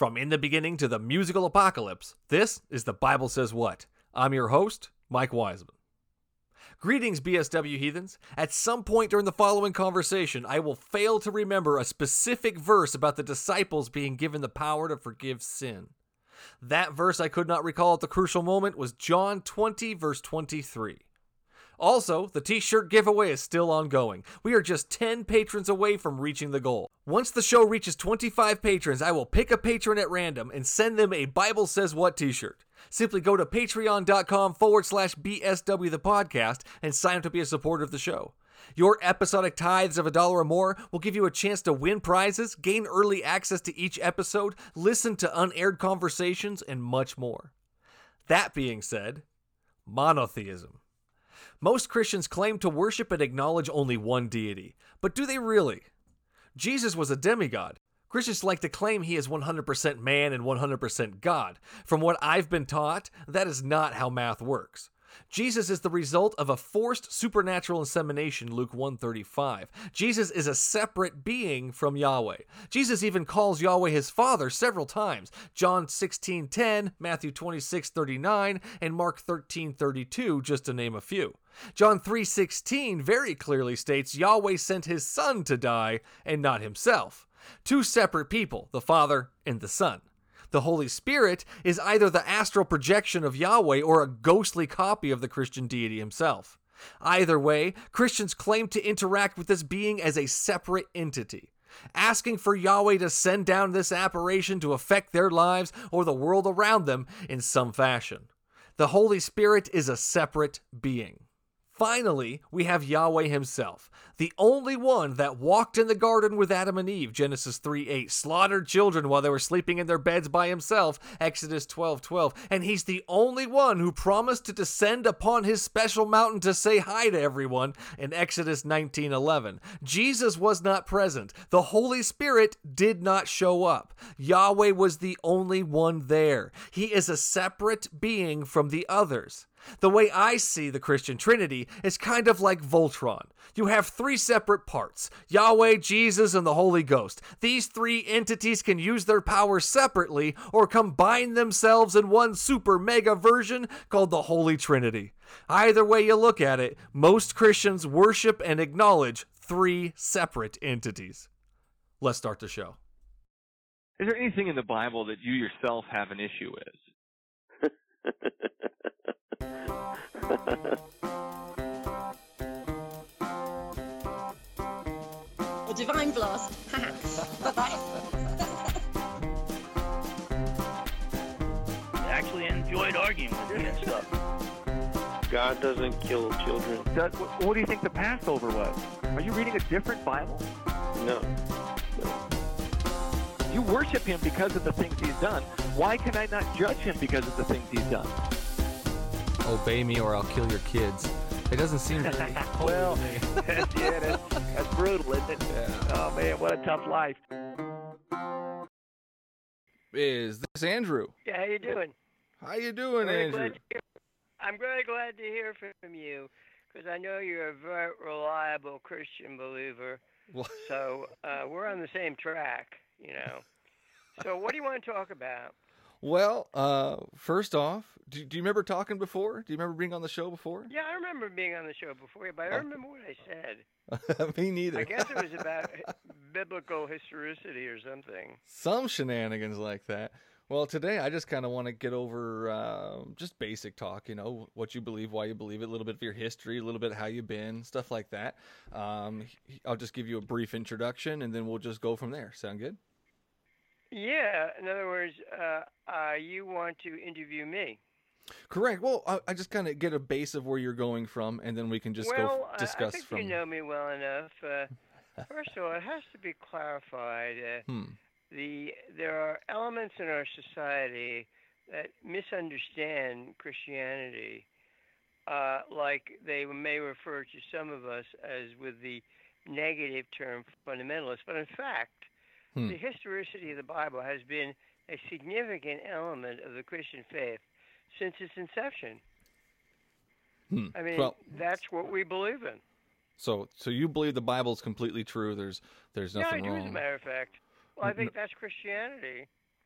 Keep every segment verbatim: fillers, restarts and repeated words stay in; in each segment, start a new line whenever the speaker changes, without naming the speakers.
From In the Beginning to the Musical Apocalypse, this is The Bible Says What. I'm your host, Mike Wiseman. Greetings, B S W heathens. At some point during the following conversation, I will fail to remember a specific verse about the disciples being given the power to forgive sin. That verse I could not recall at the crucial moment was John twenty, verse twenty-three. Also, the t-shirt giveaway is still ongoing. We are just ten patrons away from reaching the goal. Once the show reaches twenty-five patrons, I will pick a patron at random and send them a Bible Says What t-shirt. Simply go to patreon.com forward slash BSW the podcast and sign up to be a supporter of the show. Your episodic tithes of a dollar or more will give you a chance to win prizes, gain early access to each episode, listen to unaired conversations, and much more. That being said, monotheism. Most Christians claim to worship and acknowledge only one deity. But do they really? Jesus was a demigod. Christians like to claim he is one hundred percent man and one hundred percent God. From what I've been taught, that is not how math works. Jesus is the result of a forced supernatural insemination, Luke one thirty-five. Jesus is a separate being from Yahweh. Jesus even calls Yahweh his Father several times. John sixteen ten, Matthew twenty-six thirty-nine, and Mark thirteen thirty-two, just to name a few. John three sixteen very clearly states Yahweh sent his Son to die and not himself. Two separate people, the Father and the Son. The Holy Spirit is either the astral projection of Yahweh or a ghostly copy of the Christian deity himself. Either way, Christians claim to interact with this being as a separate entity, asking for Yahweh to send down this apparition to affect their lives or the world around them in some fashion. The Holy Spirit is a separate being. Finally, we have Yahweh himself, the only one that walked in the garden with Adam and Eve, Genesis three eight, slaughtered children while they were sleeping in their beds by himself, Exodus twelve twelve, and he's the only one who promised to descend upon his special mountain to say hi to everyone in Exodus nineteen eleven. Jesus was not present. The Holy Spirit did not show up. Yahweh was the only one there. He is a separate being from the others. The way I see the Christian Trinity is kind of like Voltron. You have three separate parts, Yahweh, Jesus, and the Holy Ghost. These three entities can use their powers separately or combine themselves in one super mega version called the Holy Trinity. Either way you look at it, most Christians worship and acknowledge three separate entities. Let's start the show.
Is there anything in the Bible that you yourself have an issue with?
A divine blast.
Actually enjoyed arguing with you and stuff.
God doesn't kill children.
Does, what, what do you think the Passover was? Are you reading a different Bible?
No. no.
You worship him because of the things he's done. Why can I not judge him because of the things he's done?
Obey me or I'll kill your kids. It doesn't seem very holy
well,
to me.
that's, yeah, that's, that's brutal, isn't it?
Yeah.
Oh, man, what a tough life.
Is this Andrew?
Yeah, how you doing?
How you doing,
Very
Andrew?
glad to hear, I'm very glad to hear from you because I know you're a very reliable Christian believer.
Well,
So uh, we're on the same track, you know. So what do you want to talk about?
well uh, first off, do, do you remember talking before? Do you remember being on the show before?
Yeah, I remember being on the show before, but I
Oh.
don't remember what I said.
Me neither.
I guess it was about biblical historicity or something.
Some shenanigans like that. Well, today I just kind of want to get over uh, just basic talk, you know, what you believe, why you believe it, a little bit of your history, a little bit how you've been, stuff like that. Um, I'll just give you a brief introduction, and then we'll just go from there. Sound good?
Yeah, in other words, uh, uh, you want to interview me.
Correct. Well, I, I just kind of get a base of where you're going from, and then we can just
well,
go f- discuss
I, I think
from.
you know me well enough. Uh, first of all, it has to be clarified. Uh,
Hmm.
the there are elements in our society that misunderstand Christianity, uh, like they may refer to some of us as with the negative term fundamentalist. But in fact,
Hmm.
the historicity of the Bible has been a significant element of the Christian faith since its inception.
Hmm.
I mean,
Well,
that's what we believe in.
So, so you believe the Bible is completely true? There's, there's
Yeah, I
nothing
do,
wrong.
as a matter of fact. Well, I
N-
think that's Christianity.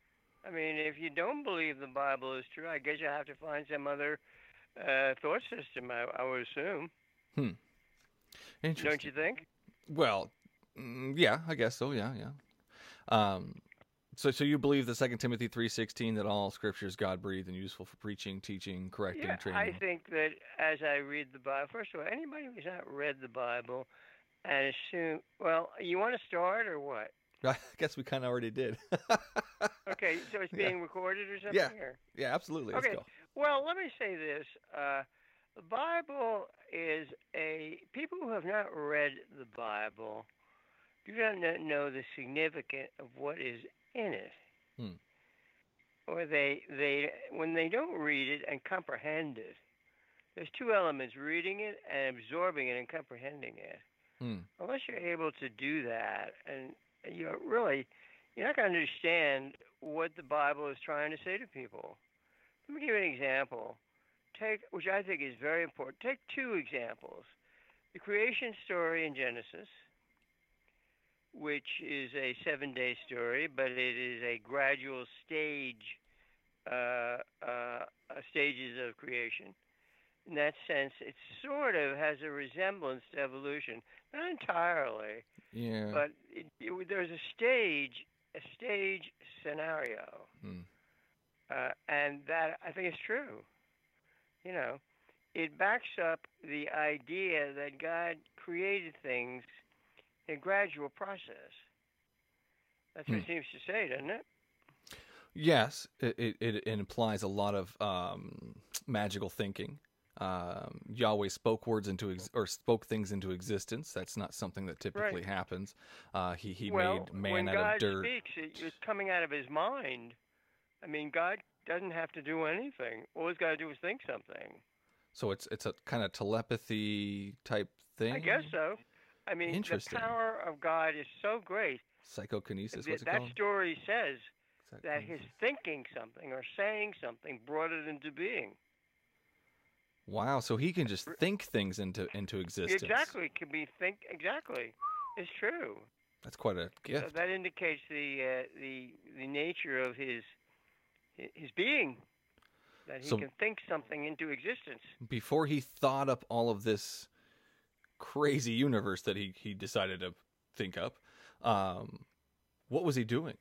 I mean, if you don't believe the Bible is true, I guess you have to find some other uh, thought system. I, I would assume.
Hmm. Interesting.
Don't you think?
Well, mm, yeah, I guess so. Yeah, yeah. Um, so, so you believe the Second Timothy three sixteen that all Scripture is God breathed and useful for preaching, teaching, correcting,
Yeah,
training.
I think that as I read the Bible, first of all, anybody who's not read the Bible and assume, well, you want to start or what?
I guess we kind of already did.
Okay, so it's
Yeah.
being recorded or something?
Yeah.
Or?
Yeah, absolutely. Let's
Okay.
go.
Well, let me say this. Uh, the Bible is a. People who have not read the Bible do not kn- know the significance of what is in it.
Hmm.
Or they, they, when they don't read it and comprehend it, there's two elements: reading it and absorbing it and comprehending it.
Hmm.
Unless you're able to do that, and you're really, you're not going to understand what the Bible is trying to say to people. Let me give you an example. Take, which I think is very important. Take two examples: the creation story in Genesis, which is a seven-day story, but it is a gradual stage, uh, uh, stages of creation. In that sense, it sort of has a resemblance to evolution, not entirely,
Yeah.
but it, it, there's a stage, a stage scenario,
Hmm.
uh, and that I think is true. You know, it backs up the idea that God created things in a gradual process. That's what
Hmm.
it seems to say, doesn't it?
Yes, it, it, it implies a lot of um, magical thinking. Um, Yahweh spoke words into ex- or spoke things into existence. That's not something that typically
Right.
happens. Uh, he he
well,
made man
when
out
God
of dirt.
speaks, it, it's coming out of his mind. I mean, God doesn't have to do anything. All he's got to do is think something.
So it's it's a kind of telepathy type thing.
I guess so. I mean, the
Interesting.
power of God is so great.
Psychokinesis.
that
What's it
that
called?
story says that his
Psychokinesis.
thinking something or saying something brought it into being.
Wow. So he can just think things into into existence.
Exactly, can be think exactly. It's true.
That's quite a
So
gift.
that indicates the uh, the the nature of his his being. That he
So-
can think something into existence.
Before he thought up all of this crazy universe that he he decided to think up, um, what was he doing?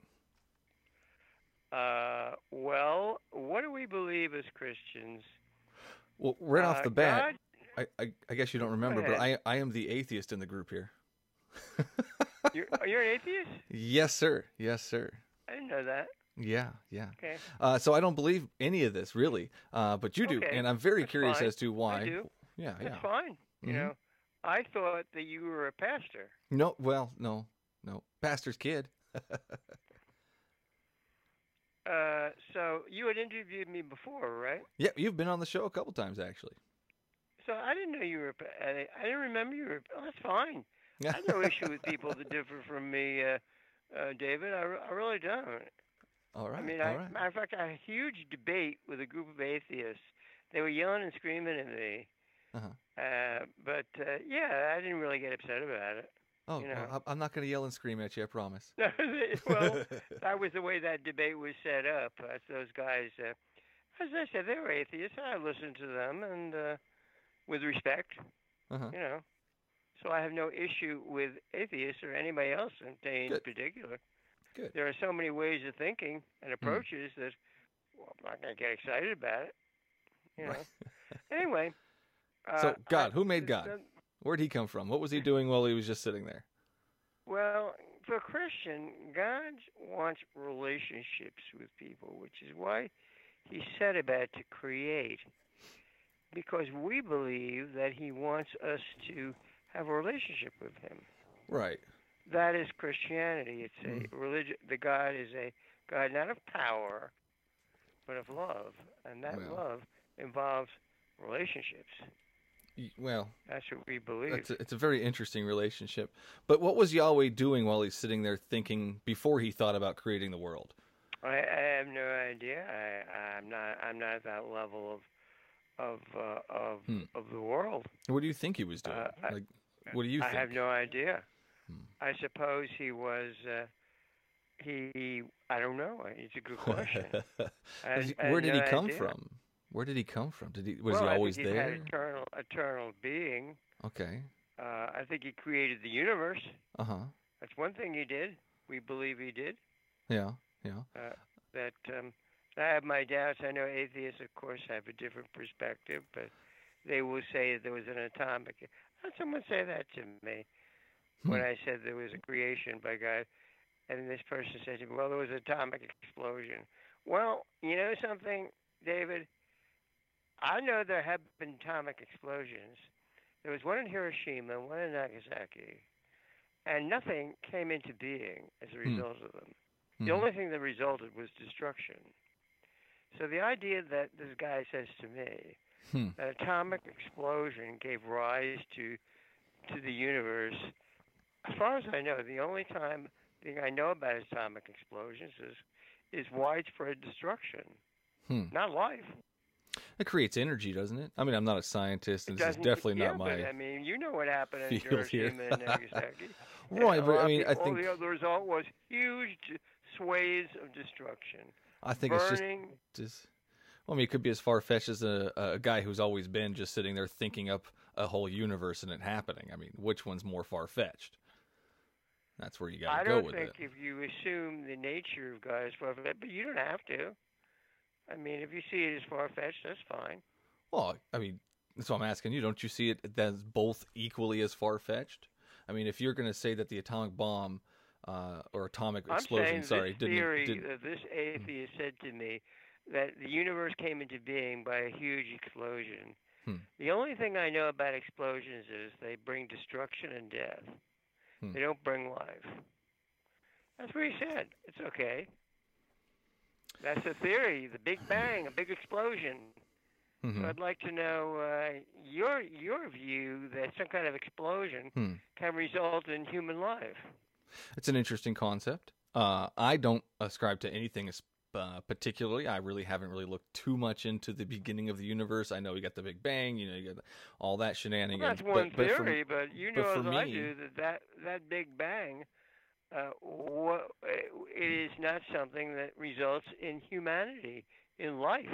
Uh, well, what do we believe as Christians?
Well, right off
Uh,
the bat,
God,
I, I, I guess you don't remember, but I,
ahead.
I am the atheist in the group here.
you're, you're an atheist?
Yes, sir. Yes, sir.
I didn't know that.
Yeah, yeah.
Okay.
Uh, so I don't believe any of this, really. Uh, but you do,
Okay,
and I'm very
that's
curious
fine.
as to why.
I do.
Yeah,
That's
yeah.
fine. You
Mhm.
know, I thought that you were a pastor.
No, well, no, no. Pastor's kid.
Uh, so you had interviewed me before, right?
Yeah, you've been on the show a couple times, actually.
So I didn't know you were. a pa- I I didn't remember you were. Oh, that's fine. I have no issue with people that differ from me, uh, uh, David. I, re- I really don't.
All right,
I mean,
all
I,
right.
matter of fact, I had a huge debate with a group of atheists. They were yelling and screaming at me.
Uh-huh.
Uh, but uh, yeah, I didn't really get upset about it.
Oh,
you know.
well, I'm- I'm not going to yell and scream at you, I promise.
No, they- well, that was the way that debate was set up. Uh, those guys, uh, as I said, they were atheists. I listened to them and uh, with respect,
Uh-huh.
you know. So I have no issue with atheists or anybody else in, in
Good.
particular.
Good.
There are so many ways of thinking and approaches that well, I'm not going to get excited about it. You know. Anyway. Uh,
So, God,
I-
who made God?
the-
Where'd he come from? What was he doing while he was just sitting there?
Well, for a Christian, God wants relationships with people, which is why he set about to create. Because we believe that he wants us to have a relationship with him.
Right.
That is Christianity. It's a religion. The God is a God not of power, but of love, and that
Well.
love involves relationships.
Y- Well,
That's what we believe.
It's a, it's a very interesting relationship. But what was Yahweh doing while he's sitting there thinking before he thought about creating the world?
I, I have no idea. I, I'm not. I'm not at that level of of uh, of
Hmm.
of the world.
What do you think he was doing?
Uh, I-
like, what do you
I
think?
have no idea.
Hmm.
I suppose he was uh, He, I don't know. It's a good question. I,
Is he-
I
Where
had
did he
no
come
idea.
from? Where did he come from? Did he was
well,
he
I
always
think he's
there?
Had eternal, eternal being.
Okay.
Uh, I think he created the universe.
Uh huh.
That's one thing he did. We believe he did.
Yeah. Yeah.
Uh, that um, I have my doubts. I know atheists, of course, have a different perspective, but they will say that there was an atomic. Had someone say that to me when
Hmm.
I said there was a creation by God, and this person said to me, "Well, there was an atomic explosion." Well, you know something, David? I know there have been atomic explosions. There was one in Hiroshima, one in Nagasaki, and nothing came into being as a
Hmm.
result of them.
Hmm.
The only thing that resulted was destruction. So the idea that this guy says to me,
Hmm.
an atomic explosion gave rise to to the universe, as far as I know, the only time thing I know about atomic explosions is is widespread destruction,
Hmm.
not life.
It creates energy, doesn't it? I mean, I'm not a scientist, and
It
this is
doesn't-
definitely
yeah,
not my.
But, I mean, you know what happened in
field here.
Hiroshima and Nagasaki.
Right,
A
but
lot
I
of
mean, I
people-
think
the, the result was huge swathes of destruction,
I think it's just
burning.
just. Well, I mean, it could be as far fetched as a, a guy who's always been just sitting there thinking up a whole universe and it happening. I mean, which one's more far fetched? That's where you got
I
to go
don't
with
think
it.
if you assume the nature of God is far fetched, but you don't have to. I mean, if you see it as far fetched, that's fine.
Well, I mean, that's what I'm asking you. Don't you see it as both equally as far fetched? I mean, if you're going to say that the atomic bomb uh, or atomic
I'm
explosion,
saying
sorry,
this
didn't,
theory
didn't
that this atheist said to me that the universe came into being by a huge explosion.
Hmm.
The only thing I know about explosions is they bring destruction and death.
Hmm.
They don't bring life. That's what he said. It's okay. That's the theory. The Big Bang, a big explosion.
Mhm.
So I'd like to know uh, your your view that some kind of explosion
Hmm.
can result in human life.
It's an interesting concept. Uh, I don't ascribe to anything as- uh, particularly. I really haven't really looked too much into the beginning of the universe. I know you got the Big Bang, you know, you got all that shenanigans.
Well, that's one
but, but for-
theory, but you
but
know
for
as I
me-
do that that, that Big Bang, uh, wha- it is not something that results in humanity, in life.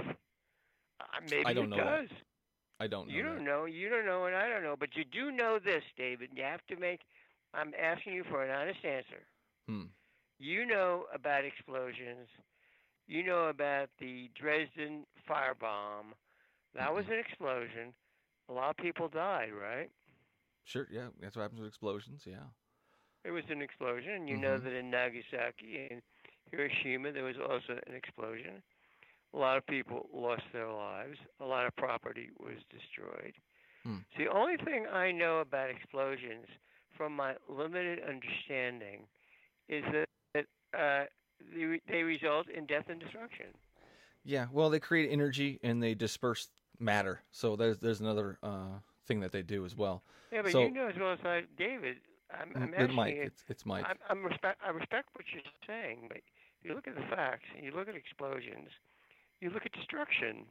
Uh, maybe
I don't
it
know that.
does.
I don't know.
You
that.
don't know. You don't know, and I don't know. But you do know this, David. You have to make. I'm asking you for an honest answer.
Hmm.
You know about explosions. You know about the Dresden firebomb. That was an explosion. A lot of people died, right?
Sure, yeah, that's what happens with explosions. Yeah.
It was an explosion, and you know
Mhm.
that in Nagasaki and Hiroshima there was also an explosion. A lot of people lost their lives. A lot of property was destroyed.
Hmm.
So the only thing I know about explosions, from my limited understanding, is that, that uh, they, they result in death and destruction.
Yeah. Well, they create energy and they disperse matter. So there's there's another uh, thing that they do as well.
Yeah, but
So-
you know as well as I, David. I'm, I'm
Mm,
asking
Mike,
you.
it's, it's Mike.
I'm, I'm respect. I respect what you're saying, but if you look at the facts and you look at explosions, you look at destruction.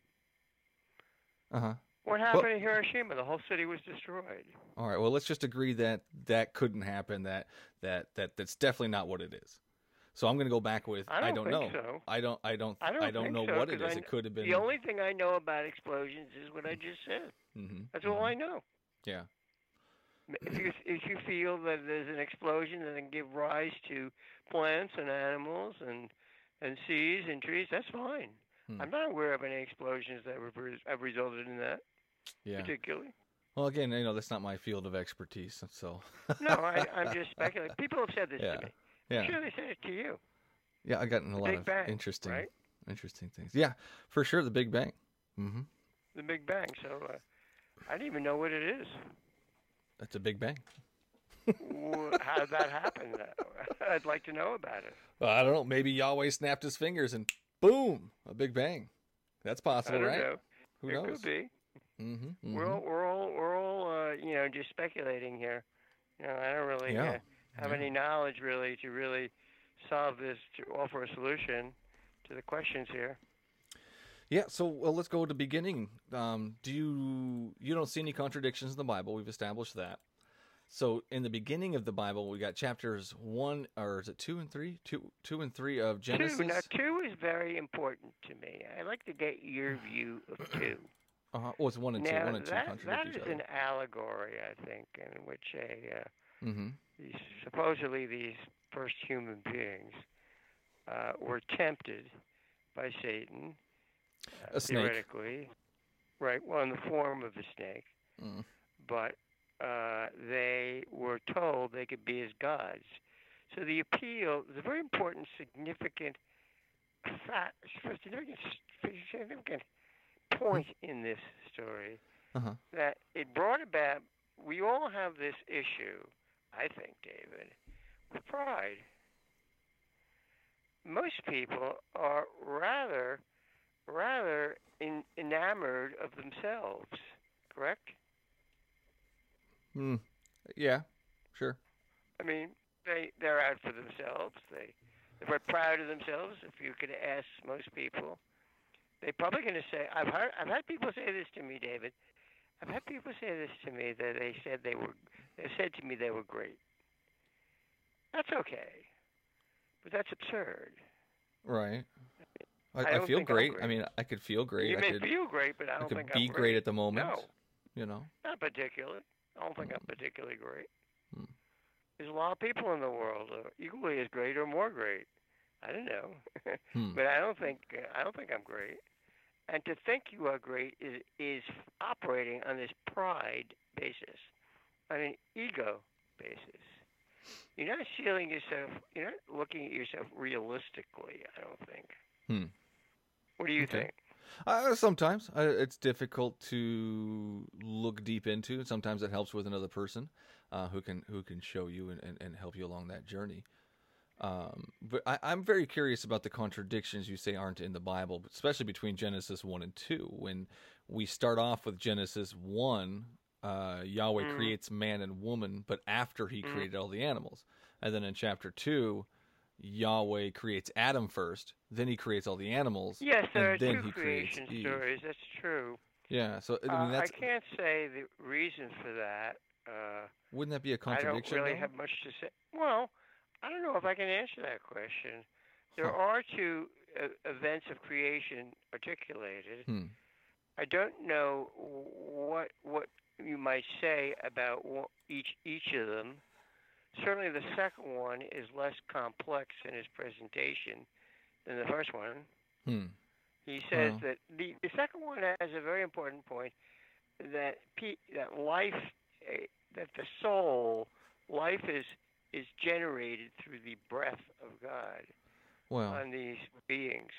Uh huh.
What happened in Hiroshima? The whole city was destroyed.
All right. Well, let's just agree that that couldn't happen. That that that that's definitely not what it is. So I'm going to go back with
I don't
know.
think so.
I don't. I don't.
I don't, think
know
so,
what it
'cause
is.
I
It
kn-
could have been.
The only thing I know about explosions is what I just said.
Mm-hmm.
That's all I know.
Yeah.
If you if you feel that there's an explosion that can give rise to plants and animals and and seas and trees, that's fine.
Hmm.
I'm not aware of any explosions that have res- have resulted in that
Yeah.
particularly.
Well, again, you know, that's not my field of expertise. So.
No, I, I'm just speculating. People have said this
Yeah.
to me.
Yeah.
I'm sure they said it to you.
Yeah, I got in a
The
lot
Big
of
Bang,
interesting,
right?
interesting things. Yeah, for sure, the Big Bang. Mm-hmm.
The Big Bang. So uh, I didn't even know what it is.
That's a Big Bang.
Wh- How did that happen? I'd like to know about it.
Well, I don't know. Maybe Yahweh snapped his fingers and boom, a Big Bang. That's
I
possible,
don't
right?
know.
Who
it
knows?
could be.
Mm-hmm,
We're all, we're all, we're all, uh, you know, just speculating here. You know, I don't really
Yeah.
uh, have
Yeah.
any knowledge really to really solve this, to offer a solution to the questions here.
Yeah. So well, let's go to the beginning. Um, do you you don't see any contradictions in the Bible? We've established that. So in the beginning of the Bible, we got chapters one, or is it two and three? Two, two and three of Genesis.
Two. Now, two is very important to me. I like to get your view of two.
Uh-huh. Oh, it's one and two.
Now,
One and two
that,
contradict
that
each
is
other.
an allegory, I think, in which a uh,
Mm-hmm.
these, supposedly these first human beings uh, were tempted by Satan, uh,
A snake.
theoretically, right? Well, in the form of a snake,
Mm.
but uh, they were told they could be as gods. So the appeal is a very important, significant, fat, significant, significant point in this story
Uh-huh.
that it brought about. We all have this issue, I think, David, with pride. Most people are rather, rather in, enamored of themselves. Correct?
Mm. Yeah, sure.
I mean, they they're out for themselves. They they're very proud of themselves. If you could ask most people, they're probably going to say, "I've heard, I've had people say this to me, David. I've had people say this to me that they said they were, they said to me they were great. That's okay, but that's absurd.
Right. I,
I
I,
don't
feel
think I'm
great.
great.
I mean, I could feel great.
You
I
may
could,
feel great, but I
I
don't
could
think
be
I'm
great at the moment.
No,
You know.
not particularly. I don't think I'm particularly great.
Hmm.
There's a lot of people in the world uh, equally as great or more great. I don't know,
Hmm.
but I don't think uh, I don't think I'm great. And to think you are great is is operating on this pride basis, on an ego basis. You're not seeing yourself. You're not looking at yourself realistically. I don't think.
Hmm.
What do you
Okay.
think?
Uh, sometimes uh, it's difficult to look deep into. Sometimes it helps with another person uh, who can who can show you and, and, and help you along that journey. Um, but I, I'm very curious about the contradictions you say aren't in the Bible, especially between Genesis one and two. When we start off with Genesis one, uh, Yahweh
Mhm.
creates man and woman, but after he
Mhm.
created all the animals. And then in chapter two, Yahweh creates Adam first, then he creates all the animals,
Yes, there
and
are
then
two
he creates
creation
Eve.
stories. That's true.
Yeah, so I
Uh,
mean that's
I can't say the reason for that. Uh,
wouldn't that be a
I don't
contradiction?
really
though?
have much to say. Well, I don't know if I can answer that question. There
Huh.
are two uh, events of creation articulated.
Hmm.
I don't know what what you might say about wha- each each of them. Certainly, the second one is less complex in its presentation than the first one.
Hmm.
He says
Well.
that the, the second one has a very important point that pe- that life, eh, that the soul, life is is generated through the breath of God
Well,
on these beings.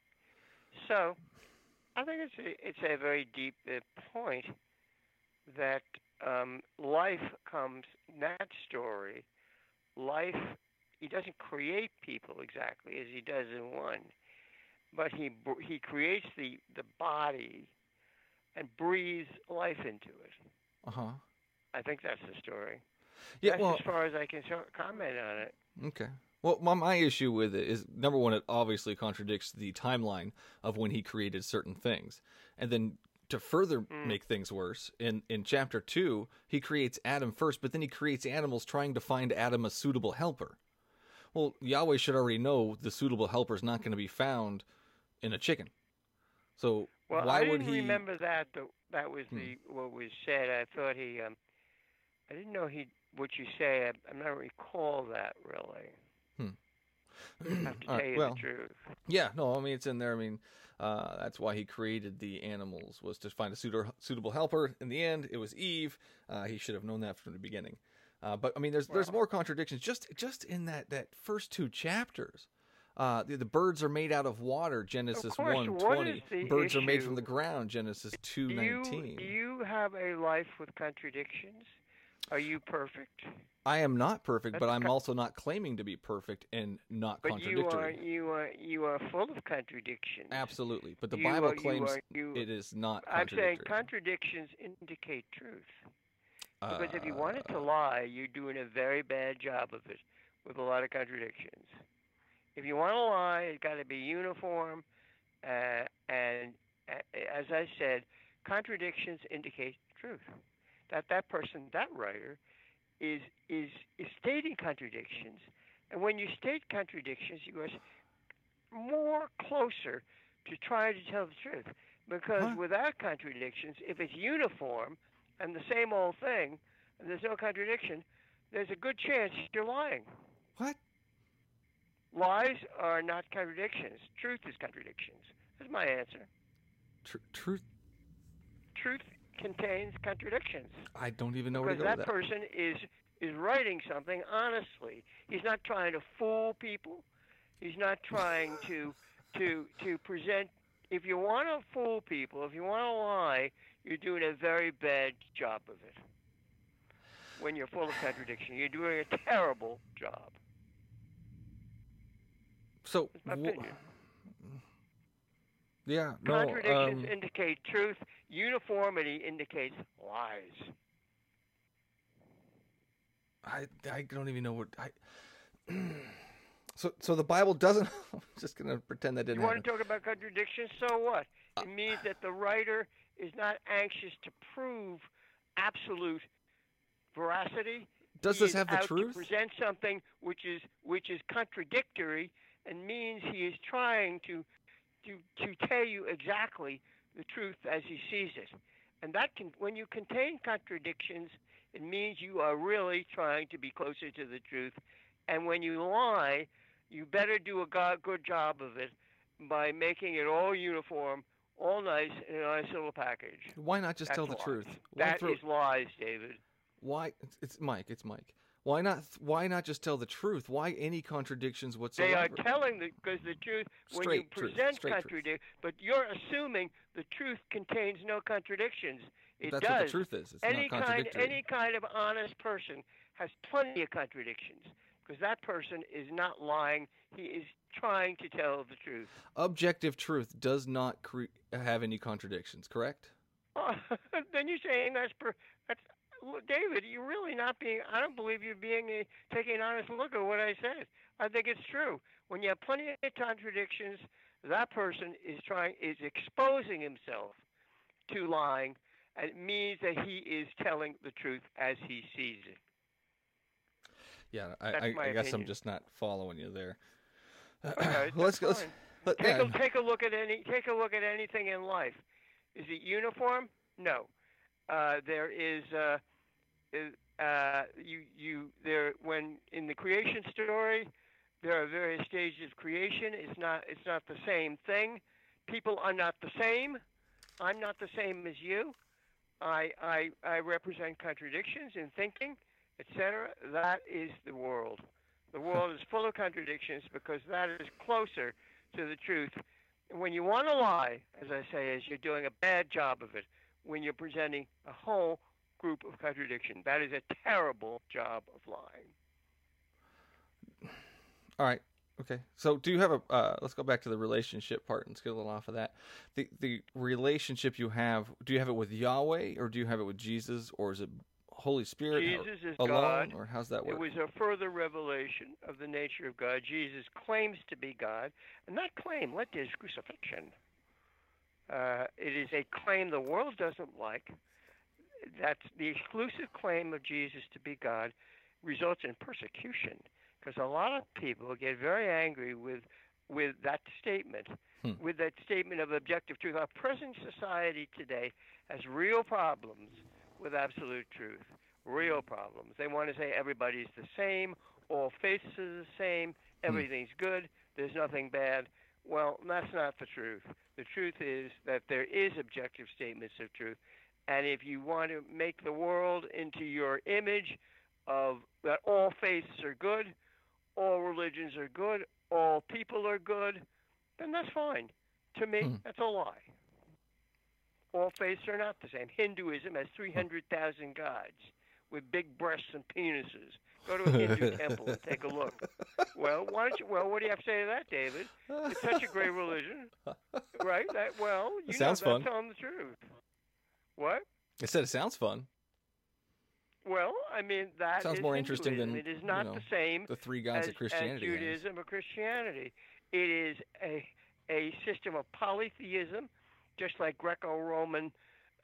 So, I think it's a, it's a very deep uh, point that um, life comes in that story. Life, he doesn't create people exactly as he does in one, but he br- he creates the, the body and breathes life into it.
uh huh.
I think that's the story.
Yeah.
That's
Well,
as far as I can so- comment on it.
okay. Well, my, my issue with it is, number one, it obviously contradicts the timeline of when he created certain things. And then to further
Mm.
make things worse, in, in chapter two, he creates Adam first, but then he creates animals trying to find Adam a suitable helper. Well, Yahweh should already know the suitable helper is not going to be found in a chicken. So
Well,
why
I didn't
would he...
remember that. Though, that was
Hmm.
the what was said. I thought he. Um, I didn't know he. What you say. I, I'm not recall that really. I have to
All
tell
right,
you
well,
the truth.
Yeah, no, I mean, it's in there. I mean, uh, that's why he created the animals, was to find a suitor, suitable helper. In the end, it was Eve. Uh, he should have known that from the beginning. Uh, but, I mean, there's there's
Wow.
more contradictions just just in that, that first two chapters. Uh, the, the birds are made out of water, Genesis
course,
one
what
twenty.
is the
Birds are made
issue?
from the ground, Genesis two
Do you,
nineteen.
do you have a life with contradictions? Are you perfect?
I am not perfect,
That's
but I'm
co-
also not claiming to be perfect and not
But you are
contradictory.
you are you are full of contradictions.
Absolutely. But the
You
Bible
are- you
claims
are- you-
it is not
I'm saying
contradictory.
contradictions indicate truth. Because if you
Uh,
wanted to lie, you're doing a very bad job of it with a lot of contradictions. If you want to lie, it's got to be uniform. Uh, and uh, as I said, contradictions indicate truth. That that person, that writer, is is is stating contradictions, and when you state contradictions, you are more closer to trying to tell the truth. Because
Huh?
without contradictions, if it's uniform and the same old thing, and there's no contradiction, there's a good chance you're lying.
What?
Lies are not contradictions. Truth is contradictions. That's my answer.
Tr- truth?
Truth contains contradictions.
I don't even know where to
Because
go
that
with that.
person is is writing something honestly. He's not trying to fool people. He's not trying to to to present. If you want to fool people, if you want to lie, you're doing a very bad job of it. When you're full of contradiction, you're doing a terrible job.
So,
That's my
wh-
opinion.
yeah, no.
Contradictions
Um,
indicate truth. Uniformity indicates lies.
I I don't even know what I. so so the Bible doesn't. I'm just gonna pretend that didn't
You
happen.
want to talk about contradictions? So what? It means that the writer is not anxious to prove absolute veracity.
Does
He
this
is
have the
out
truth?
To present something which is which is contradictory, and means he is trying to to to tell you exactly the truth as he sees it. And that can, when you contain contradictions, it means you are really trying to be closer to the truth. And when you lie, you better do a go- good job of it by making it all uniform, all nice, in a nice little package.
Why not just
That's
tell the
lies.
truth? Why
That
throw-
is lies, David.
Why? It's, it's Mike. It's Mike. Why not? Why not just tell the truth? Why any contradictions
They
whatsoever?
are telling the because the truth when
Straight
you
truth,
present
straight truth.
contradict, but you're assuming the truth contains no contradictions. It
That's
does.
what the truth is. It's
any
not
kind,
contradictory.
any kind of honest person has plenty of contradictions because that person is not lying. He is trying to tell the truth.
Objective truth does not cre- have any contradictions. Correct?
Oh, then you're saying that's per, that's well, David. You're really not being. I don't believe you're being a, taking an honest look at what I said. I think it's true. When you have plenty of contradictions, that person is trying is exposing himself to lying, and it means that he is telling the truth as he sees it.
Yeah. I,
That's
I,
my
I guess I'm
opinion.
just not following you there.
Okay,
Well, let's
that's
go. Let's,
fine.
let,
Take
yeah.
a, take a look at any take a look at anything in life. Is it uniform? No. Uh, there is uh, is, uh, you you there when in the creation story, there are various stages of creation. It's not it's not the same thing. People are not the same. I'm not the same as you. I I I represent contradictions in thinking, et cetera. That is the world. The world is full of contradictions because that is closer to the truth. And when you want to lie, as I say, is you're doing a bad job of it when you're presenting a whole group of contradiction. That is a terrible job of lying.
All right. Okay. So, do you have a? Uh, let's go back to the relationship part and let's get a little off of that. The the relationship you have. Do you have it with Yahweh or do you have it with Jesus or is it Holy Spirit?
Jesus is
or alone
God.
or how's that work?
It was a further revelation of the nature of God. Jesus claims to be God, and not claim, let there's crucifixion. Uh, it is a claim the world doesn't like. That's the exclusive claim of Jesus to be God results in persecution because a lot of people get very angry with with that statement,
Hmm.
with that statement of objective truth. Our present society today has real problems with absolute truth. Real problems. They want to say everybody's the same, all faiths are the same, everything's good, there's nothing bad. Well, that's not the truth. The truth is that there is objective statements of truth. And if you want to make the world into your image of that all faiths are good, all religions are good, all people are good, then that's fine. To me,
Hmm.
that's a lie. All faiths are not the same. Hinduism has three hundred thousand gods with big breasts and penises. Go to a Hindu temple and take a look. Well, why don't you? Well, what do you have to say to that, David? It's such a great religion, right? That well, you
It sounds
know,
fun.
that's telling the truth. What?
I said it sounds fun.
Well, I mean that
Sounds
is
more interesting
Hinduism.
than,
It is
you
not
know,
the same
The three gods
as,
of Christianity.
as
has.
Judaism or Christianity. It is a a system of polytheism, just like Greco-Roman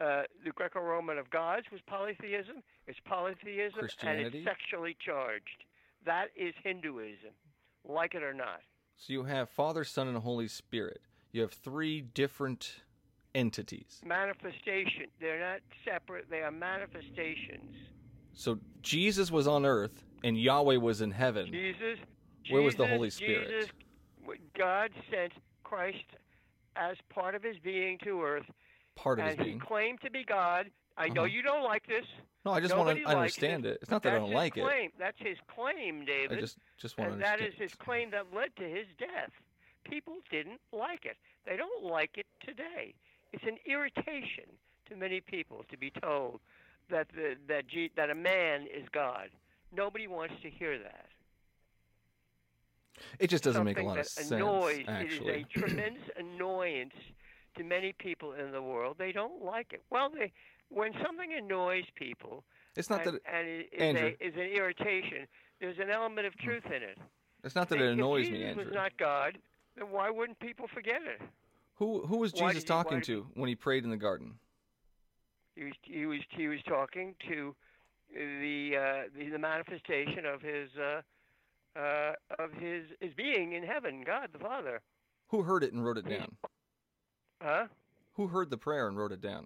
Uh, the Greco-Roman of gods was polytheism. It's polytheism, and
Christianity?
it's sexually charged. That is Hinduism, like it or not.
So you have Father, Son, and Holy Spirit. You have three different entities.
Manifestation. They're not separate. They are manifestations.
So Jesus was on earth, and Yahweh was in heaven.
Jesus.
Where was the
Jesus-
Holy Spirit?
Jesus, God sent Christ as part of his being to earth,
Part of his
and he
being.
claimed to be God. I know
Uh-huh.
you don't like this.
No, I just
Nobody
want to
likes
understand
it.
it. It's not that I
That's
don't
his
like it.
claim. That's his claim, David.
I just just want to
and that
understand.
is his claim that led to his death. People didn't like it. They don't like it today. It's an irritation to many people to be told that the, that G, that a man is God. Nobody wants to hear that.
It just doesn't make a
Something
lot of
that
sense,
annoys,
actually.
It is a tremendous annoyance to many people in the world. They don't like it. Well, they when something annoys people,
It's not
and,
that it,
and it is,
Andrew.
a, is an irritation, there's an element of truth in it.
it's not that
If
it annoys
Jesus
me, Andrew.
was not God, then why wouldn't people forget it?
Who who was
Why
Jesus
did he- why
talking
did
to when he prayed in the garden?
He was he was he was talking to the uh, the, the manifestation of his uh, uh, of his his being in heaven, God the Father.
Who heard it and wrote it down?
Huh?
Who heard the prayer and wrote it down?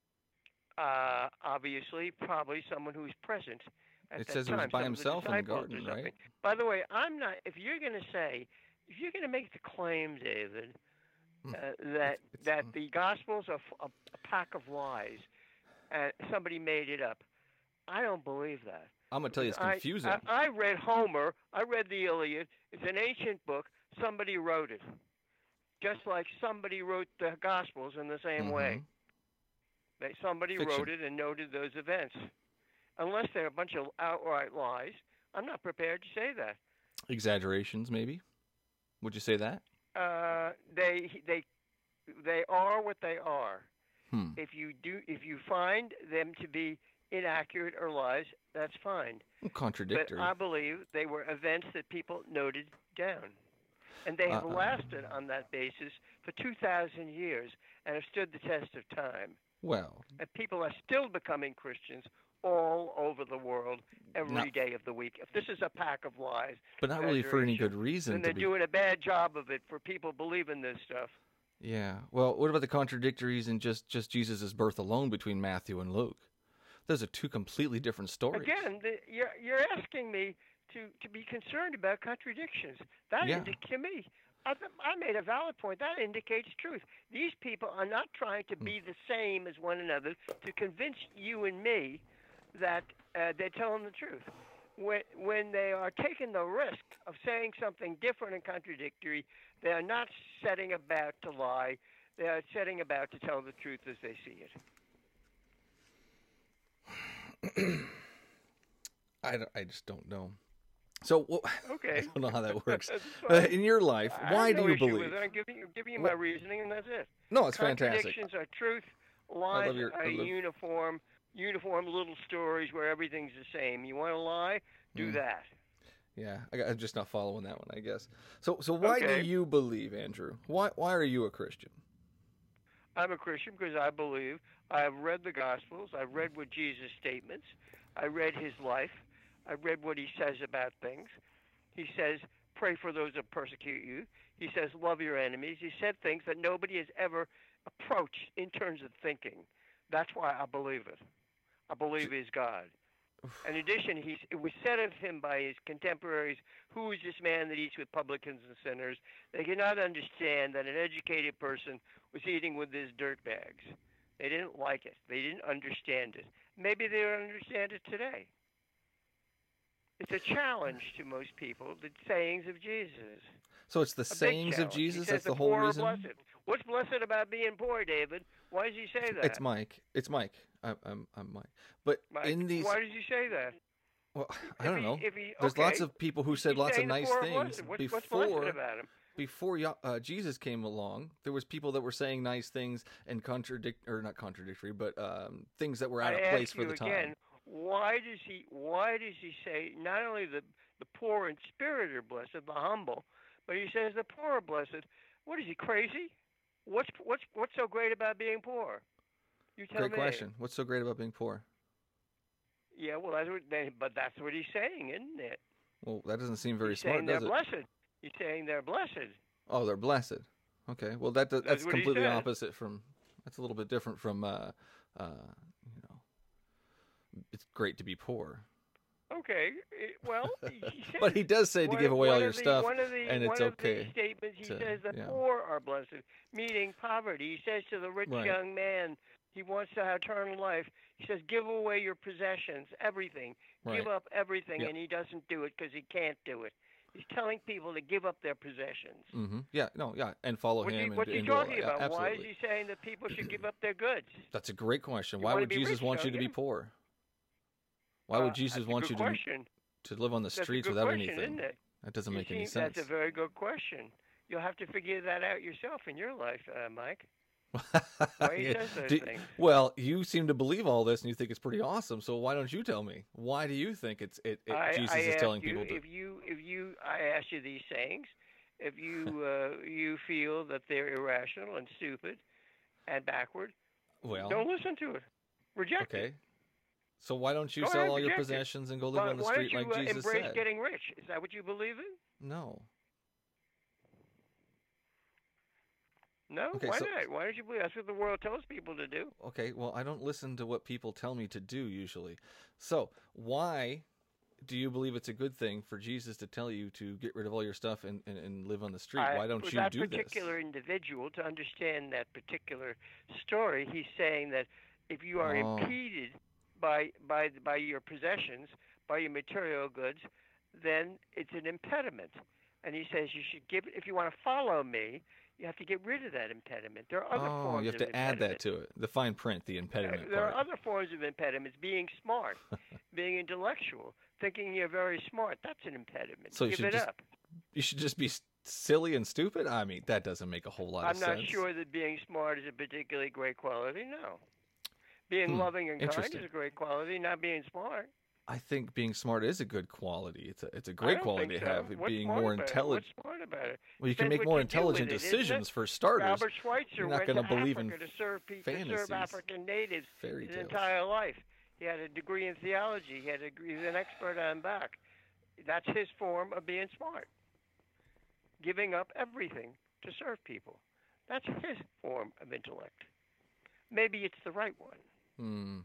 Uh, obviously, probably someone who's present at
It
that
says it was
time,
by
some of the
himself in the
disciples or
garden,
something.
right?
By the way, I'm not. If you're going to say, if you're going to make the claim, David,
Mm.
uh, that
It's-
that
mm.
the Gospels are f- a, a pack of lies, and somebody made it up, I don't believe that.
I'm gonna tell you, it's
I-
confusing.
I, I read Homer. I read the Iliad. It's an ancient book. Somebody wrote it, just like somebody wrote the Gospels in the same way.
Mhm.
That somebody
Fiction.
wrote it and noted those events. Unless they're a bunch of outright lies, I'm not prepared to say that.
Exaggerations, maybe. Would you say that?
Uh, they they they are what they are.
Hmm.
If you do, if you find them to be inaccurate or lies, that's fine.
Contradictory.
But I believe they were events that people noted down, and they have
Uh-uh.
lasted on that basis for two thousand years and have stood the test of time.
Well,
And people are still becoming Christians all over the world every day
Not-
of the week. If this is a pack of lies,
but not really for any
exaggeration,
good reason
then
to
they're
be.
doing a bad job of it for people believing this stuff.
Yeah. Well, what about the contradictories in just just Jesus' birth alone between Matthew and Luke? Those are two completely different stories.
Again, the, you're you're asking me to, to be concerned about contradictions. That
Yeah.
indi- to me, I, th- I made a valid point. That indicates truth. These people are not trying to be the same as one another to convince you and me that uh, they're telling the truth. When when they are taking the risk of saying something different and contradictory, they are not setting about to lie. They are setting about to tell the truth as they see it.
I, don't- I just don't know. So well,
Okay.
I don't know how that works.
That's
Uh,
fine.
in your life,
I
why
have
do
no
you
issue
believe?
With it. I'm giving you, giving you
Well-
my reasoning, and that's it.
No, it's fantastic.
Contradictions are truth. Lies
your-
are
I love-
uniform, uniform little stories where everything's the same. You want to lie? Do
Mm.
that.
Yeah, I, I'm just not following that one, I guess. So, so why
Okay.
do you believe, Andrew? Why, why are you a Christian?
I'm a Christian because I believe. I've read the Gospels. I've read what Jesus' statements. I read his life. I read what he says about things. He says, pray for those that persecute you. He says, love your enemies. He said things that nobody has ever approached in terms of thinking. That's why I believe it. I believe he's God. In addition, he's, it was said of him by his contemporaries, who is this man that eats with publicans and sinners? They cannot understand that an educated person was eating with his dirtbags. They didn't like it. They didn't understand it. Maybe they don't understand it today. It's a challenge to most people, the sayings of Jesus.
So it's the
A big
sayings of
challenge. He
Jesus.
says
That's the,
the
whole
poor are
reason.
blessed. What's blessed about being poor, David? Why does he say that?
It's Mike. It's Mike. I'm, I'm, I'm Mike. But
Mike,
in these,
why does he say that?
well, I
If
don't
he-
know.
if he-
There's lots
okay.
of people who said
He's
lots of
saying the
nice
poor are
things
blessed. What's, what's
before.
blessed about him?
Before Ya- uh, Jesus came along, there was people that were saying nice things and contradict, or not contradictory, but um, things that were out
I
of place
ask
for
you
the time.
again, why does he? Why does he say not only the the poor in spirit are blessed, the humble, but he says the poor are blessed? What is he, crazy? What's what's what's so great about being poor? You tell
Great
me.
question. What's so great about being poor?
Yeah, well, that's what they, but that's what he's saying, isn't it?
Well, that doesn't seem very
he's
smart,
saying
does
they're
it?
blessed. He's saying they're blessed.
Oh, they're blessed. Okay. Well, that does,
That's
that's
what he
completely
said.
opposite from. That's a little bit different from. Uh, uh, you know, it's great to be poor.
Okay, it- well, he says,
But he does say to
one
give
of-
away all
one
your
of the-
stuff,
one of the,
and it's
one
okay.
Of the statements he
to-
says the
yeah.
poor are blessed, meaning poverty. He says to the rich
Right.
young man, he wants to have eternal life. He says, give away your possessions, everything. Give
Right.
up everything,
Yep.
and he doesn't do it because he can't do it. He's telling people to give up their possessions.
Mm-hmm. Yeah. No. Yeah. And follow
What's he,
him.
what's
and,
he
and do all-
talking
yeah,
about? Why is
absolutely.
he saying that people should give up their goods?
That's a great question.
You
Why
wanna
would
be
Jesus
rich,
want you
don't
to be
you?
poor? Why
Uh,
would Jesus
that's a
want
good
you to
question.
to live on the
That's a
streets
good
without
question,
anything?
Isn't it?
That doesn't
You
make any
see,
sense.
That's a very good question. You'll have to figure that out yourself in your life, uh, Mike. Why he
Yeah.
says those
Do-
things.
Well, you seem to believe all this, and you think it's pretty awesome. So why don't you tell me? Why do you think it's it? it
I,
Jesus
I
is
asked
telling
you
people to.
if you if you I asked you these sayings, if you uh, you feel that they're irrational and stupid and backward,
Well,
don't listen to it. Reject it.
okay. So why don't you
Go
sell
ahead,
all your
reject it.
possessions and go live
Why,
on the
why
street
don't you
like
uh,
Jesus
embrace
said?
getting rich? Is that what you believe in?
No.
No.
Okay,
Why
so-
not? Why don't you believe? That's what the world tells people to do.
Okay. Well, I don't listen to what people tell me to do usually. So why do you believe it's a good thing for Jesus to tell you to get rid of all your stuff and, and, and live on the street?
I-
Why don't
for
you
that
do this?
particular individual, to understand that particular story, he's saying that if you are
Oh.
impeded by by by your possessions, by your material goods, then it's an impediment. And he says you should give. If you want to follow me, you have to get rid of that impediment. There are other
Oh,
forms
you have
of
to add that
impediment.
to it. The fine print, the
Uh,
impediment
There
part.
are other forms of impediments. Being smart, being intellectual, thinking you're very smart. That's an impediment.
So you
give
should
it
just
up.
You should just be s- silly and stupid? I mean, that doesn't make a whole lot
I'm
of
not
sense.
sure that being smart is a particularly great quality. No. Being
Hmm,
loving and kind
interesting.
is a great quality. Not being smart.
I think being smart is a good quality. It's a it's a
I
great
don't
quality
think
to
so.
have.
What's
Being
smart
more
about it?
intelligent.
What's smart about it?
Well, you can
Depends
make
what
more
you do
intelligent
with it, isn't it?
decisions for starters.
Albert Schweitzer
You're not
went
gonna
to
believe
Africa
in
to serve pe- to
fantasies.
serve African natives
Fairy
his
tales.
entire life. He had a degree in theology. He had a degree, he's an expert on back. That's his form of being smart. Giving up everything to serve people. That's his form of intellect. Maybe it's the right one.
Hmm.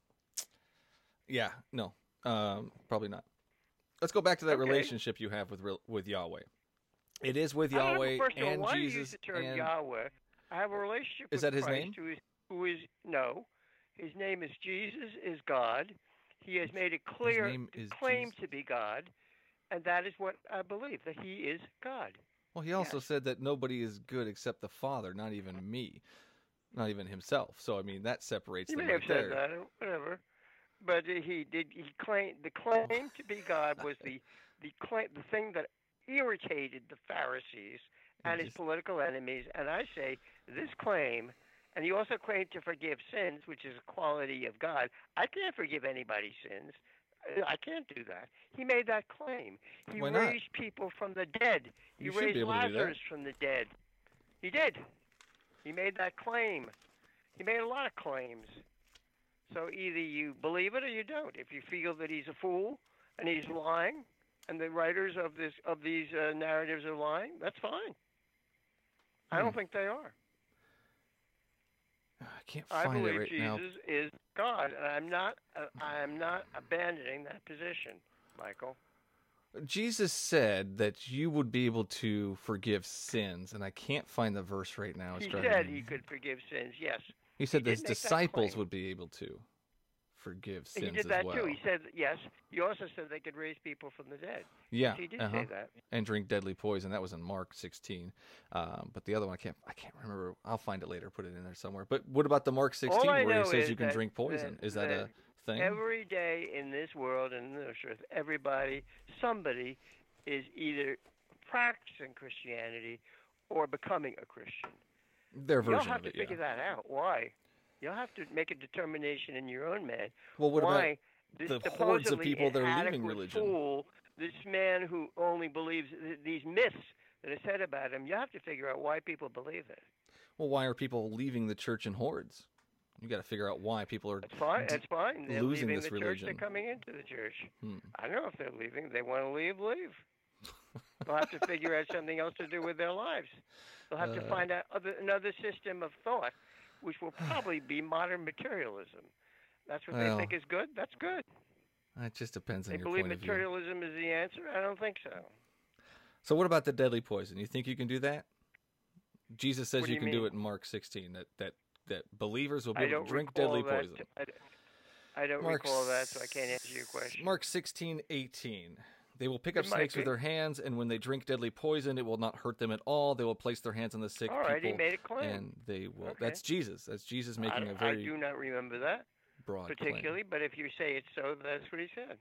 Yeah. No. Um. Probably not. Let's go back to that
Okay.
relationship you have with real- with Yahweh. It is with
I don't have-
Yahweh
first of all,
and
why do you
Jesus.
use the term
and
Yahweh? I have a relationship
Is
with
that his
Christ
name?
who is who is no. His name is Jesus is God. He has made it clear
name
to
is
claim
Jesus.
to be God, and that is what I believe, that he is God.
Well, he also
Yes.
said that nobody is good except the Father, not even me, not even himself. So I mean, that separates
He
them
may
right
have said
there.
that or whatever. But he did he claim the claim to be God was the the claim the thing that irritated the Pharisees and his
Just-
political enemies, and I say this claim, and he also claimed to forgive sins, which is a quality of God. I can't forgive anybody's sins. Uh, I can't do that. He made that claim. He
Why not?
raised people from the dead. He
You should be
raised
able to do that.
Lazarus from the dead. He did. He made that claim. He made a lot of claims. So either you believe it or you don't. If you feel that he's a fool and he's lying, and the writers of this of these uh, narratives are lying, that's fine. I don't
Hmm.
think they are.
I can't
I
find it
believe
right
Jesus
now.
is God, and I'm not. Uh, I'm not abandoning that position, Michael.
Jesus said that you would be able to forgive sins, and I can't find the verse right now. It's
He
driving
said
me-
he could forgive sins. Yes,
He said
he
that his
did make that
disciples
claim.
would be able to forgive sins
he did that
as well.
too. He said yes. He also said they could raise people from the dead.
Yeah,
he did
uh-huh.
say that.
And drink deadly poison. That was in Mark sixteen. Um, but the other one, I can't. I can't remember. I'll find it later. Put it in there somewhere. But what about the Mark sixteen
I
where he
know
says
is
you can
that-
drink poison?
that-
Is that,
that
a thing?
Every day in this world and in this earth, everybody, somebody, is either practicing Christianity or becoming a Christian.
Their
You'll
version
have
of
to
it.
figure
Yeah.
that out. Why? You'll have to make a determination in your own man.
Well, what
Why
about
this
the hordes of
supposedly
people that are leaving
inadequate
religion?
Fool, this man who only believes th- these myths that are said about him. You have to figure out why people believe it.
Well, why are people leaving the church in hordes? You got to figure out why people are
It's fine.
d-
It's fine. They're
losing
leaving
this
the
religion.
church. They're coming into the church.
Hmm.
I don't know if they're leaving. They want to leave. Leave. They'll have to figure out something else to do with their lives. They'll have to
Uh.
find out other, another system of thought, which will probably be modern materialism. That's what
Well,
they think is good. That's good.
It just depends on
They
your
believe
point of view.
materialism is the answer. I don't think so.
So what about the deadly poison? You think you can do that? Jesus says
What do
you
you
can do
mean?
it in Mark sixteen, that, that, that believers will be
I
able
don't
to drink
recall
deadly
that.
poison.
I, I don't
Mark
recall that, so I can't answer your question.
Mark sixteen eighteen. They will pick
It
up
might
snakes with
be.
their hands, and when they drink deadly poison, it will not hurt them at all. They will place their hands on the sick
All right, he
people,
made a claim.
and they will.
Okay.
That's Jesus. That's Jesus making
I,
a very
I do not remember that
broad
particularly, but if you say it's so, that's what he said.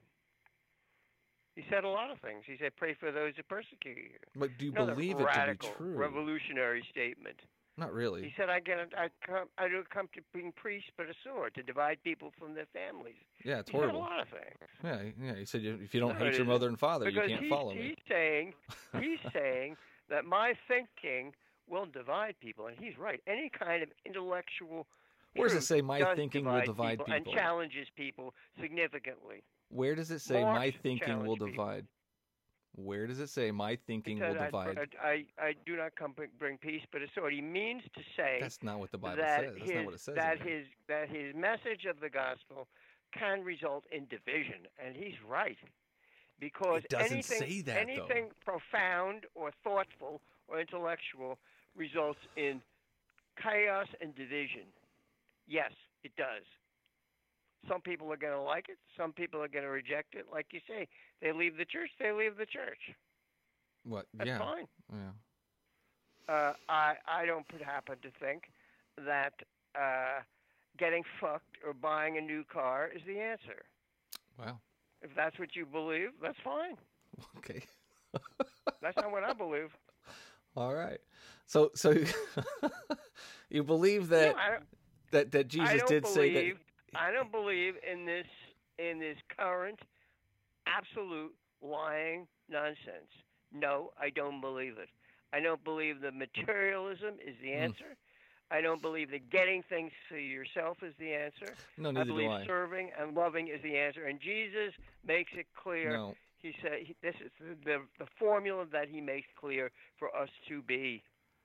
He said a lot of things. He said, "Pray for those who persecute you."
claim. But do you
Another
believe it
radical,
to be true?
revolutionary statement.
Not really.
He said, "I get, I come, I don't come to bring priests, but a sword to divide people from their families."
Yeah, it's
He
horrible.
said a lot of things.
Yeah, yeah. He said you- if you don't
No,
hate
it
your
isn't.
mother and father, you
Because
can't
he's,
follow me.
he's saying, he's saying that my thinking will divide people, and he's right. Any kind of intellectual
Where does it
truth
say my
does
thinking will divide
people,
people?
and challenges people significantly?
Where does it say my
Marx
thinking will
challenged people.
divide? Where does it say my
He
thinking will
said,
divide?
I, I, I do not come bring- bring peace, but a sword. He means to say
That's not what the Bible
that
says. That's
his
not what it says.
that
in there.
his that his message of the gospel can result in division, and he's right. Because
It doesn't
anything
say that, though.
anything profound or thoughtful or intellectual results in chaos and division. Yes, it does. Some people are going to like it. Some people are going to reject it. Like you say, they leave the church. They leave the church.
What?
That's
yeah.
fine.
Yeah.
Uh, I I don't happen to think that uh, getting fucked or buying a new car is the answer.
Wow.
If that's what you believe, that's fine.
Okay.
That's not what I believe.
All right. So so you believe that
No, I don't,
that that
I
Jesus
don't
did say
believe.
that
I don't believe in this in this current absolute lying nonsense. No, I don't believe it. I don't believe that materialism is the
Mm.
answer. I don't believe that getting things to yourself is the answer.
No,
I
neither do
believe
I.
serving and loving is the answer. And Jesus makes it clear.
No.
He said he, this is the, the the formula that he makes clear for us to be.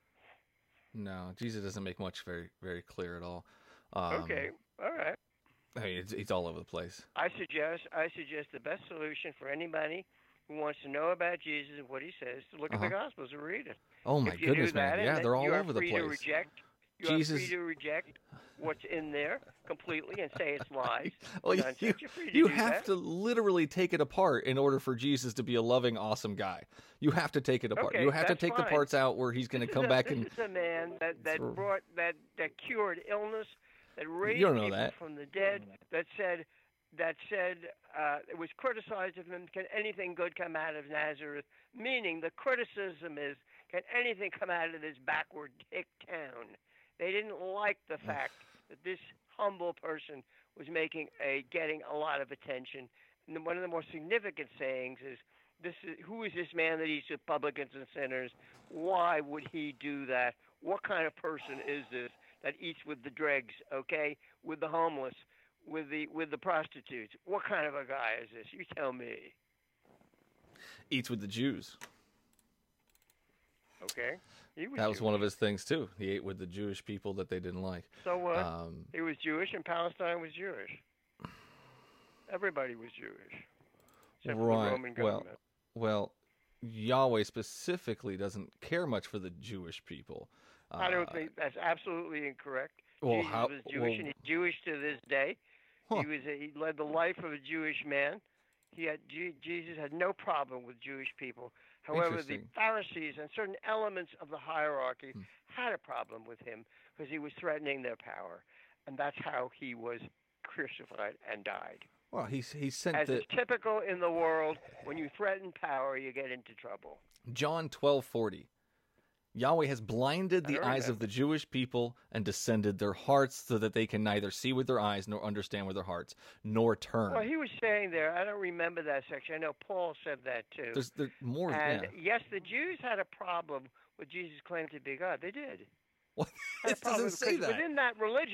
No, Jesus doesn't make much very very clear at all. Um,
Okay, all right.
I mean, it's, it's all over the place.
I suggest I suggest the best solution for anybody who wants to know about Jesus and what he says to look at the
Uh-huh.
Gospels and read it.
Oh my
if you
goodness,
do that,
man!
and
Yeah,
then
they're all
you are
over the
free
place.
To reject, you
Jesus-
are free to reject what's in there completely and say it's lies.
Well, you,
nonsense.
you,
You're free to
you
do
have
that.
to literally take it apart in order for Jesus to be a loving, awesome guy. You have to take it apart.
Okay,
you have to
that's
take the
fine.
parts out where he's going to
This
come
is a,
back
this
and.
is a man that that
Sure.
brought that that cured illness, that raised
don't know
people
that.
from the dead, that said that said uh, it was criticized of him. Can anything good come out of Nazareth? Meaning the criticism is, can anything come out of this backward hick town? They didn't like the fact that this humble person was making a getting a lot of attention. And one of the more significant sayings is, "This is who is this man that eats with publicans and sinners? Why would he do that? What kind of person is this that eats with the dregs? Okay, with the homeless, with the with the prostitutes? What kind of a guy is this? You tell me."
Eats with the Jews.
Okay, he was
That was
Jewish.
one of his things too. He ate with the Jewish people that they didn't like.
So what?
Um,
He was Jewish, and Palestine was Jewish. Everybody was Jewish, except for
Right,
the Roman
well,
government.
well, Yahweh specifically doesn't care much for the Jewish people.
I don't
Uh,
think that's absolutely incorrect.
Well,
Jesus
how-
was Jewish,
well-
and he's Jewish to this day.
Huh.
He was a, he led the life of a Jewish man. He had Je- Jesus had no problem with Jewish people. However, the
Interesting.
Pharisees and certain elements of the hierarchy
Hmm.
had a problem with him because he was threatening their power, and that's how he was crucified and died.
Well, he's he sent
As
the
is typical in the world, when you threaten power, you get into trouble.
John twelve forty. Yahweh has blinded
I
the
don't
eyes of
remember.
the Jewish people and descended their hearts so that they can neither see with their eyes nor understand with their hearts, nor turn.
Well, he was saying there, I don't remember that section. I know Paul said that too.
There's there, more.
And
yeah.
yes, the Jews had a problem with Jesus' claim to be God. They did.
Well,
Had a
it
problem
doesn't say
because
that.
Within that religion,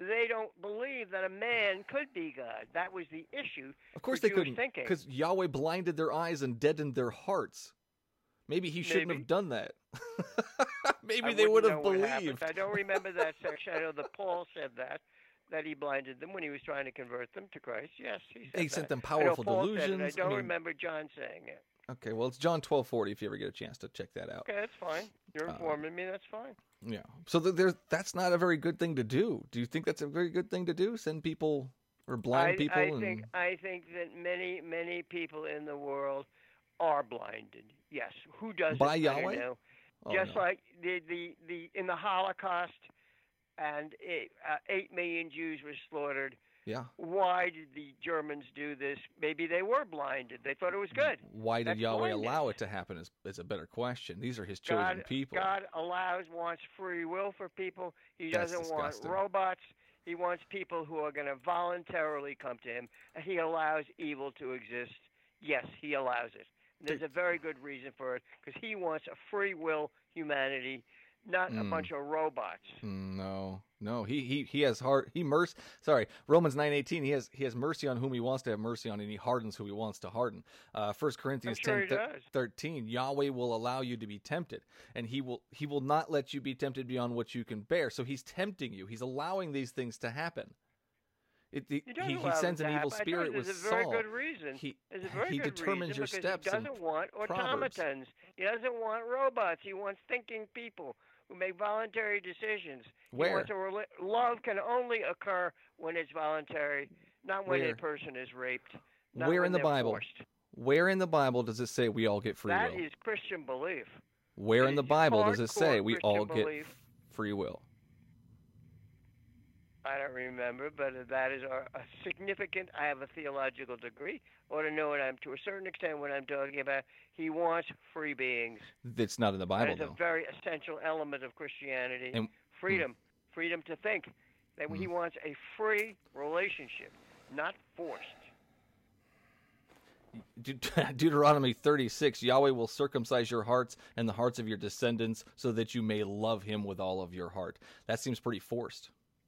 they don't believe that a man could be God. That was the issue.
Of course
for
they
Jewish
couldn't,
thinking.
because Yahweh blinded their eyes and deadened their hearts. Maybe he shouldn't
Maybe.
have done that. Maybe
I
they would
wouldn't
have
know what
believed.
happened. I don't remember that section. I know that Paul said that, that he blinded them when he was trying to convert them to Christ. Yes, he said
He
that.
sent them
I know
powerful
Paul said it.
delusions.
I don't
mean,
remember John saying it.
Okay, well, it's John twelve forty if you ever get a chance to check that out.
Okay, that's fine. You're
Uh,
informing me. That's fine.
Yeah. So th- there's that's not a very good thing to do. Do you think that's a very good thing to do? Send people or blind
I,
people?
I
and...
think I think that many many people in the world are blinded. Yes, who doesn't?
By
I
Yahweh?
don't know.
Oh,
Just
no.
like the, the, the in the Holocaust, and eight, uh, eight million Jews were slaughtered.
Yeah.
Why did the Germans do this? Maybe they were blinded. They thought it was good.
Why did
That's
Yahweh
blindness.
allow it to happen is, is a better question. These are his chosen
God,
people.
God allows, wants free will for people. He
That's
doesn't want
disgusting.
robots. He wants people who are going to voluntarily come to him. And he allows evil to exist. Yes, he allows it. And there's a very good reason for it, because he wants a free will humanity, not a
Mm.
bunch of robots.
Mm, No, no. He he he has heart. He mercy. Sorry, Romans nine eighteen. He has he has mercy on whom he wants to have mercy on, and he hardens who he wants to harden. Uh, First Corinthians
I'm sure
ten
he does.
thirteen. Yahweh will allow you to be tempted, and he will he will not let you be tempted beyond what you can bear. So he's tempting you. He's allowing these things to happen. It, it,
You don't
he,
allow
he sends
them
an
to
evil
happen. I
spirit
told you
with
There's a very
Saul.
good reason.
He
There's a very
he
good
determines
reason
your
because
steps
he doesn't
and
want
Proverbs.
automatons. He doesn't want robots. He wants thinking people who make voluntary decisions. He
Where?
wants a rela- love can only occur when it's voluntary, not when
Where?
a person is raped. Not
Where
when
in the
they're
Bible?
forced.
Where in the Bible does it say we all get free
That
will?
is Christian belief.
Where
it
in the
is
Bible does it say
hardcore
we
Christian
all get
belief.
f- free will?
I don't remember, but that is a, a significant. I have a theological degree. Ought to know what I'm to a certain extent what I'm talking about. He wants free beings.
It's not in the Bible,
That is
though.
a very essential element of Christianity.
And-
freedom, freedom to think. That he wants a free relationship, not forced.
De- Deuteronomy thirty-six, Yahweh will circumcise your hearts and the hearts of your descendants so that you may love him with all of your heart. That seems pretty forced.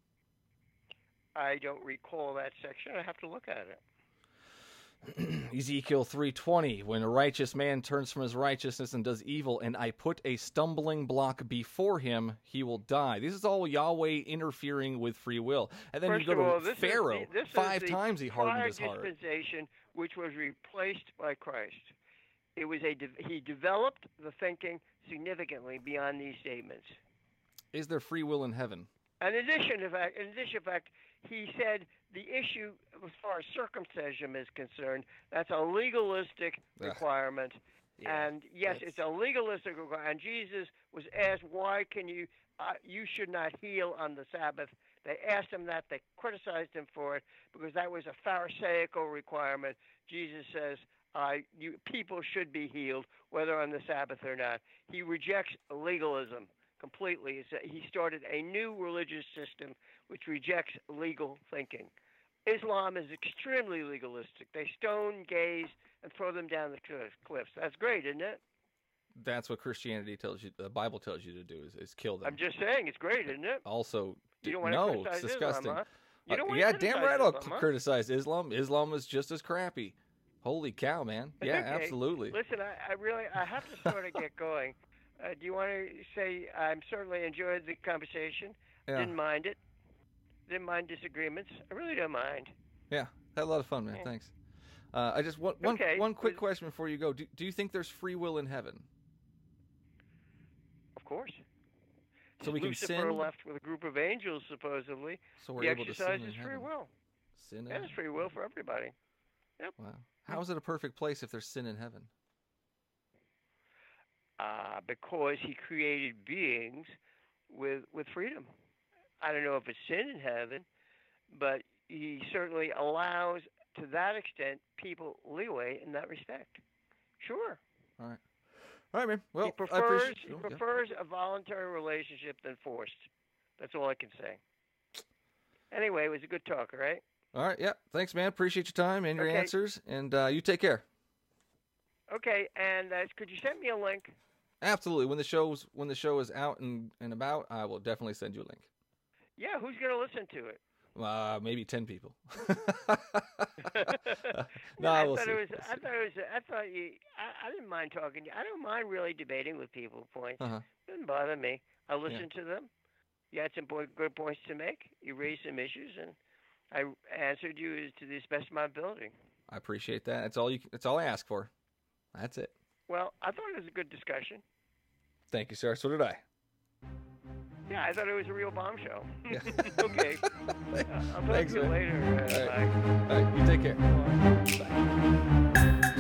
I don't recall that section. I have to look at it.
Ezekiel three twenty, when a righteous man turns from his righteousness and does evil, and I put a stumbling block before him, he will die. This is all Yahweh interfering with free will. And then
First
you go
of
to
all, this
Pharaoh.
is the, this
Five
is the
times he hardened
prior
his heart.
dispensation, which was replaced by Christ. It was a de- he developed the thinking significantly beyond these statements.
Is there free will in heaven?
In addition, in fact, in addition, in fact, he said the issue as far as circumcision is concerned, that's a legalistic
Ugh.
requirement.
Yeah,
and yes,
that's-
it's a legalistic requirement. And Jesus was asked, "Why can you? Uh, you should not heal on the Sabbath." They asked him that. They criticized him for it because that was a Pharisaical requirement. Jesus says, uh, "You people should be healed, whether on the Sabbath or not." He rejects legalism completely. It's a, he started a new religious system which rejects legal thinking. Islam is extremely legalistic. They stone gays and throw them down the cliff- cliffs. That's great, isn't it?
That's what Christianity tells you, the Bible tells you to do, is, is kill them.
I'm just saying, it's great, isn't it?
Also,
You don't
d-
want to
no,
criticize
it's disgusting.
Islam, huh? You don't
Uh,
want
yeah,
to
damn
criticize
right I'll
Islam, huh?
criticize Islam. Islam is just as crappy. Holy cow, man. Yeah,
Okay.
absolutely.
Listen, I, I really, I have to sort of get going. Uh, do you want to say I'm certainly enjoyed the conversation?
Yeah.
Didn't mind it. Didn't mind disagreements. I really don't mind.
Yeah, had a lot of fun, man.
Yeah.
Thanks. Uh, I just one one
Okay.
one quick
Was-
question before you go. Do, do you think there's free will in heaven?
Of course.
So we can
Lucifer
sin.
left with a group of angels, supposedly.
So we're
he
able to sin in
exercises free
heaven.
will.
Sin in
Yeah, there's free will for everybody.
Wow. How is it a perfect place if there's sin in heaven?
Uh, because he created beings with with freedom. I don't know if it's sin in heaven, but he certainly allows, to that extent, people leeway in that respect. Sure.
All right. All right, man. Well,
he
I
prefers
appreciate.
he
oh, yeah.
prefers a voluntary relationship than forced. That's all I can say. Anyway, it was a good talk, all right?
All right. Yeah. Thanks, man. Appreciate your time and your
Okay.
answers. And uh, you take care.
Okay, and uh, could you send me a link?
Absolutely. When the show's when the show is out and, and about, I will definitely send you a link.
Yeah, who's going to listen to it?
Uh, maybe ten people.
no,
no,
I
we'll
thought
see.
it was.
We'll
I
see.
thought it was. I thought you. I, I didn't mind talking. to you. I don't mind really debating with people. Points
Uh-huh.
doesn't bother me. I listen to them. You had some point, good points to make. You raised some issues, and I answered you as to the best of my ability.
I appreciate that. That's all you. That's all I ask for. That's it.
Well, I thought it was a good discussion.
Thank you, sir. So did I.
Yeah, I thought it was a real bombshell.
Yeah.
Okay. Uh, I'll talk
Thanks,
to you
man.
later. Uh,
All right.
bye.
All right, you take care. Bye.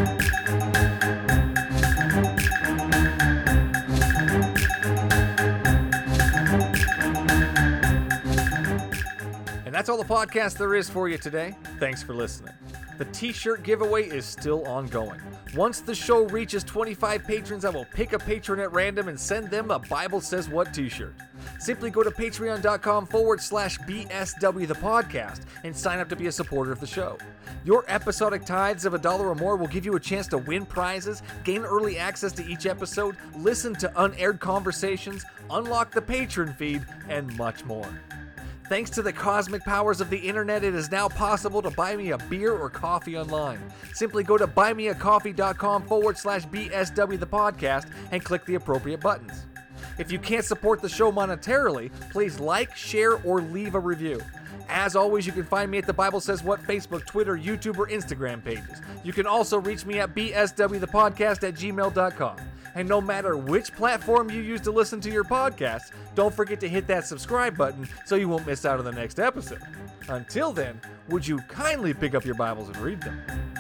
And that's all the podcast there is for you today. Thanks for listening. The t-shirt giveaway is still ongoing. Once the show reaches twenty-five patrons, I will pick a patron at random and send them a Bible Says What t-shirt. Simply go to patreon.com forward slash BSW the podcast and sign up to be a supporter of the show. Your episodic tithes of a dollar or more will give you a chance to win prizes, gain early access to each episode, listen to unaired conversations, unlock the patron feed, and much more. Thanks to the cosmic powers of the internet, it is now possible to buy me a beer or coffee online. Simply go to buymeacoffee.com forward slash BSW the podcast and click the appropriate buttons. If you can't support the show monetarily, please like, share, or leave a review. As always, you can find me at the Bible Says What Facebook, Twitter, YouTube, or Instagram pages. You can also reach me at b s w the podcast at gmail dot com. And no matter which platform you use to listen to your podcasts, don't forget to hit that subscribe button so you won't miss out on the next episode. Until then, would you kindly pick up your Bibles and read them?